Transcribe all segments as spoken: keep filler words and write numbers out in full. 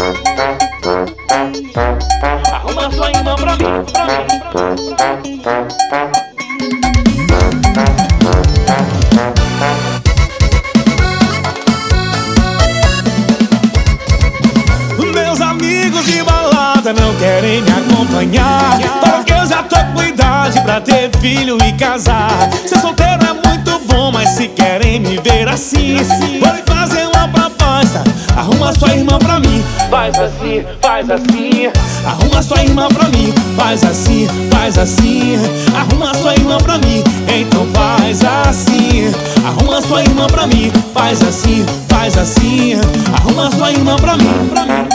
Arruma sua irmã pra mim, pra mim. Meus amigos de balada não querem me acompanhar. Falam que eu já tô com idade pra ter filho e casar. Ser solteiro é muito bom, mas se querem me ver assim, vou lhe fazer uma proposta. Arruma sua irmã pra mim. Faz assim, faz assim. Arruma sua irmã pra mim. Faz assim, faz assim. Arruma sua irmã pra mim. Então faz assim. Arruma sua irmã pra mim. Faz assim, faz assim. Arruma sua irmã pra mim, pra mim.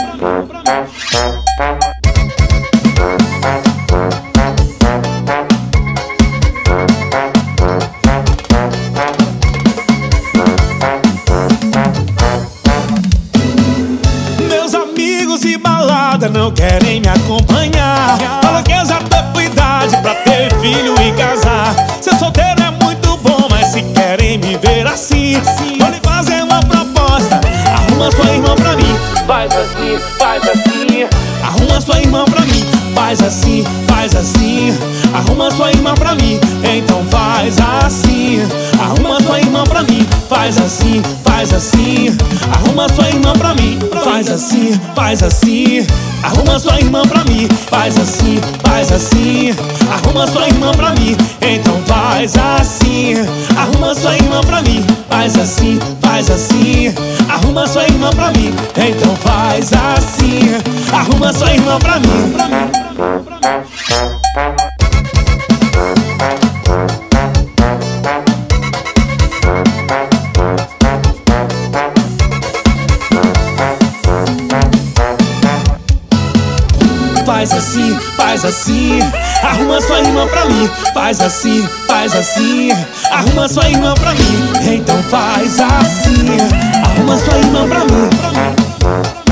Meus amigos de balada não querem me acompanhar. Falam que eu já tô com idade pra ter filho e casar. Ser solteiro é muito bom, mas se querem me ver assim, vou lhe fazer uma proposta. Arruma sua irmã pra mim. Faz assim, faz assim. Arruma sua irmã pra mim. Faz assim, faz assim. Arruma sua irmã pra mim. Então faz assim. Arruma sua irmã pra mim. Faz assim, faz assim. Arruma sua irmã pra mim. Faz assim, faz assim. Arruma sua irmã pra mim. Faz assim, faz assim. Arruma sua irmã pra mim. Então faz assim. Arruma sua irmã pra mim. Faz assim, faz assim. Arruma sua irmã pra mim. Então faz assim. Arruma sua irmã pra mim, pra mim. Faz assim, faz assim. Arruma sua irmã pra mim. Faz assim, faz assim. Arruma sua irmã pra mim. Então faz assim. Arruma sua irmã pra mim, pra mim.